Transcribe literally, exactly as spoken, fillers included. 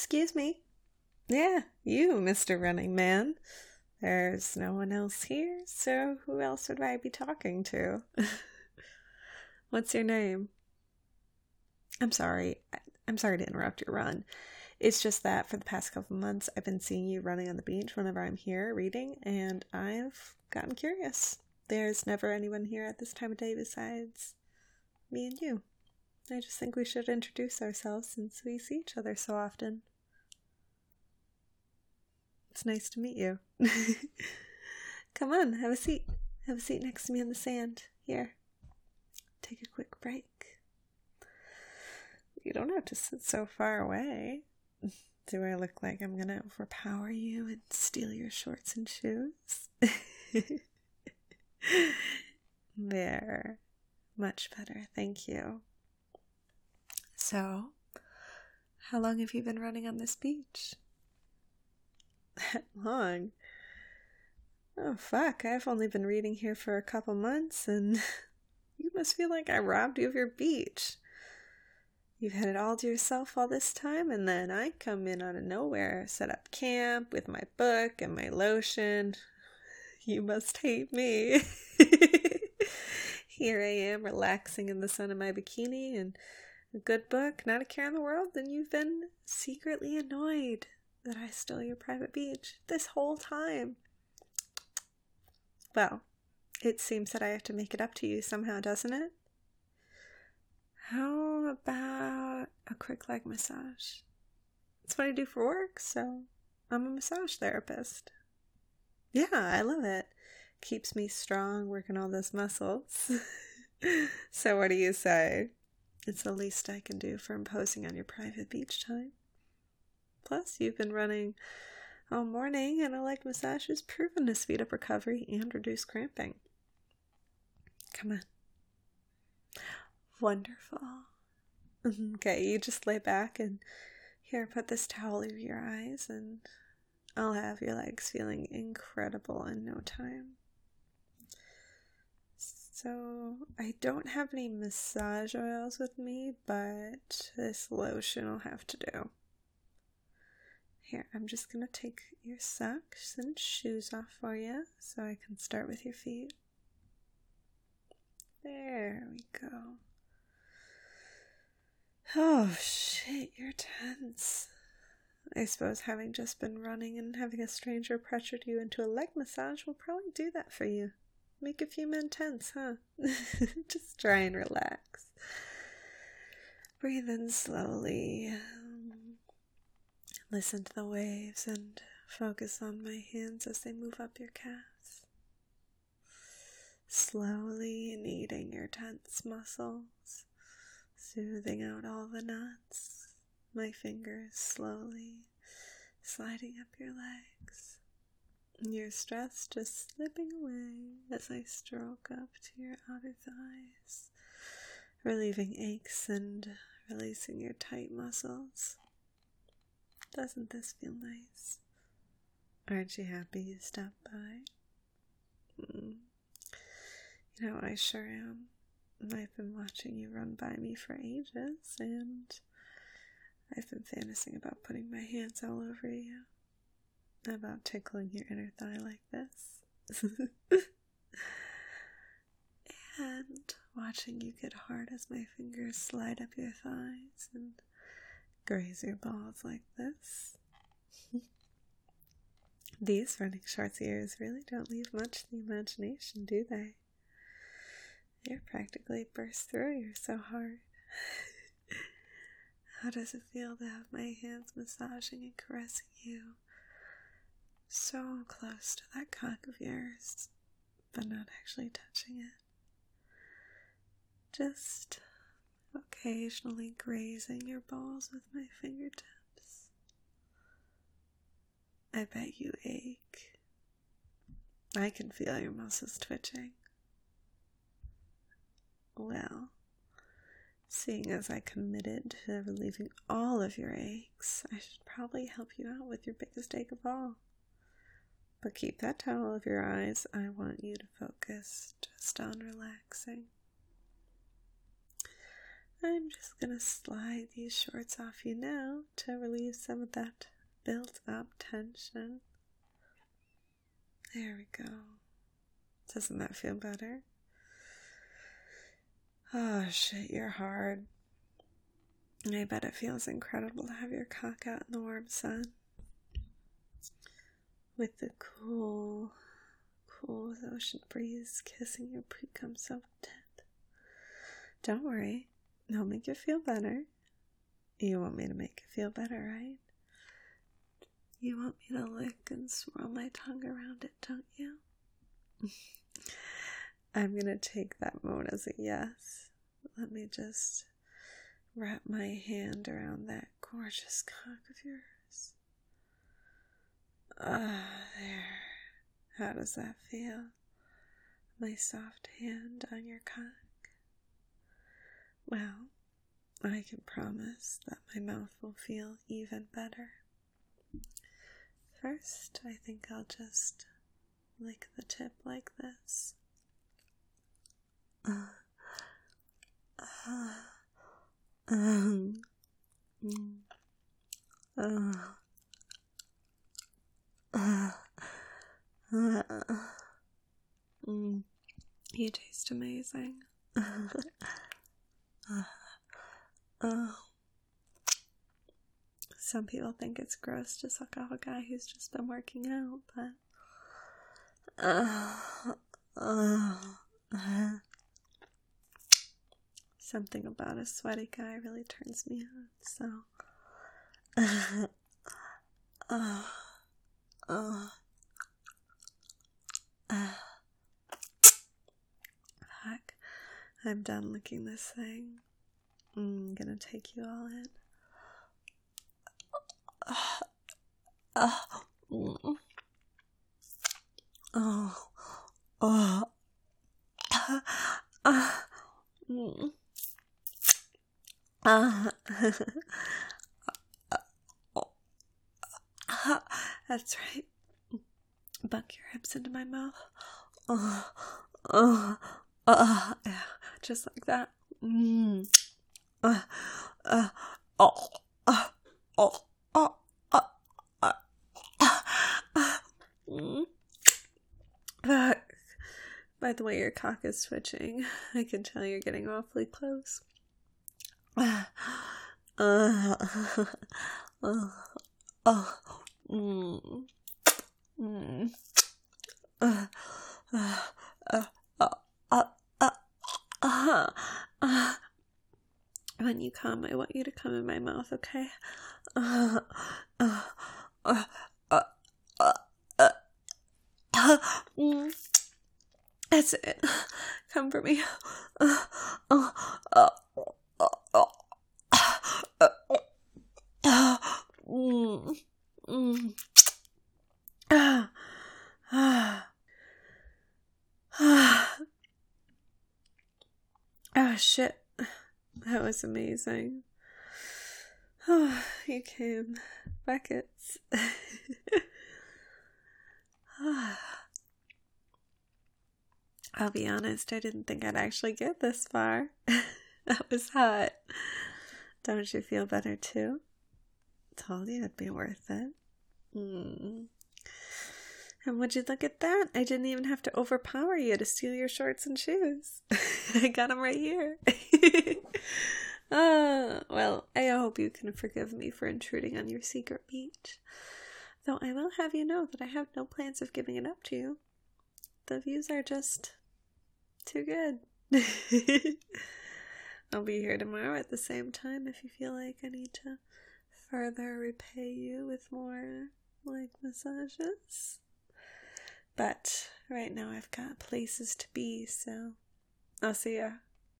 excuse me. Yeah, you, Mister Running Man. There's no one else here, so who else would I be talking to? What's your name? I'm sorry. I'm sorry to interrupt your run. It's just that for the past couple months, I've been seeing you running on the beach whenever I'm here reading, and I've gotten curious. There's never anyone here at this time of day besides me and you. I just think we should introduce ourselves since we see each other so often. It's nice to meet you. Come on, have a seat. Have a seat next to me in the sand. Here. Take a quick break. You don't have to sit so far away. Do I look like I'm gonna overpower you and steal your shorts and shoes? There. Much better, thank you. So, how long have you been running on this beach? That long? Oh fuck, I've only been reading here for a couple months and you must feel like I robbed you of your beach. You've had it all to yourself all this time, and then I come in out of nowhere, set up camp with my book and my lotion. You must hate me. Here I am relaxing in the sun in my bikini and a good book, not a care in the world, and you've been secretly annoyed that I stole your private beach this whole time. Well, it seems that I have to make it up to you somehow, doesn't it? How about a quick leg massage? It's what I do for work, so I'm a massage therapist. Yeah, I love it. Keeps me strong, working all those muscles. So what do you say? It's the least I can do for imposing on your private beach time. Plus, you've been running all morning, and a leg massage is proven to speed up recovery and reduce cramping. Come on. Wonderful. Okay, you just lay back and here, put this towel over your eyes and I'll have your legs feeling incredible in no time. So, I don't have any massage oils with me, but this lotion will have to do. Here, I'm just going to take your socks and shoes off for you so I can start with your feet. There we go. Oh shit, you're tense. I suppose having just been running and having a stranger pressured you into a leg massage will probably do that for you. Make a few men tense, huh? Just try and relax. Breathe in slowly. Listen to the waves and focus on my hands as they move up your calves. Slowly kneading your tense muscles. Soothing out all the knots, my fingers slowly sliding up your legs, your stress just slipping away as I stroke up to your outer thighs, relieving aches and releasing your tight muscles. Doesn't this feel nice? Aren't you happy you stopped by? Mm. You know, I sure am. I've been watching you run by me for ages, and I've been fantasizing about putting my hands all over you, about tickling your inner thigh like this, and watching you get hard as my fingers slide up your thighs and graze your balls like this. These running shorts of yours really don't leave much to the imagination, do they? You're practically burst through, you're so hard. How does it feel to have my hands massaging and caressing you so close to that cock of yours, but not actually touching it? Just occasionally grazing your balls with my fingertips. I bet you ache. I can feel your muscles twitching. Well, seeing as I committed to relieving all of your aches, I should probably help you out with your biggest ache of all. But keep that towel over your eyes. I want you to focus just on relaxing. I'm just gonna slide these shorts off you now to relieve some of that built up tension. There we go. Doesn't that feel better? Oh shit, you're hard. I bet it feels incredible to have your cock out in the warm sun. With the cool, cool ocean breeze kissing your pre-cum soaked tit. Don't worry, I'll make you feel better. You want me to make you feel better, right? You want me to lick and swirl my tongue around it, don't you? I'm gonna take that moan as a yes. Let me just wrap my hand around that gorgeous cock of yours. Ah, there. How does that feel? My soft hand on your cock? Well, I can promise that my mouth will feel even better. First, I think I'll just lick the tip like this. Uh, uh, um, mm, uh, uh, uh, mm, you taste amazing. uh, uh, Some people think it's gross to suck off a guy who's just been working out, but uh, uh, uh, something about a sweaty guy really turns me on, so uh, uh, uh, uh. Fuck, I'm done licking this thing. I'm gonna take you all in. Uh, mm. Oh, oh, uh, uh, mm. uh, uh, That's right. Buck your hips into my mouth. Oh, oh, uh, yeah, just like that. Mm. Uh, uh, oh, uh, oh, oh, uh, uh, uh, uh, mm. uh, By the way your cock is twitching, I can tell you're getting awfully close. Uh, uh, uh, uh, mm, mm, uh, uh, uh, uh, uh, uh, uh, uh. When you come, I want you to come in my mouth, okay? Uh, uh, uh, uh, uh, uh, uh, mm. That's it. Come for me. Uh, uh, uh, uh, uh, uh, uh, mm, mm. Uh, uh, uh. Oh, shit. That was amazing. Oh, you came. Buckets. I'll be honest, I didn't think I'd actually get this far. That was hot. Don't you feel better too? Told you it'd be worth it. Mm. And would you look at that? I didn't even have to overpower you to steal your shorts and shoes. I got them right here. uh, well, I hope you can forgive me for intruding on your secret beach. Though I will have you know that I have no plans of giving it up to you. The views are just too good. I'll be here tomorrow at the same time if you feel like I need to further repay you with more, like, massages. But right now I've got places to be, so I'll see ya.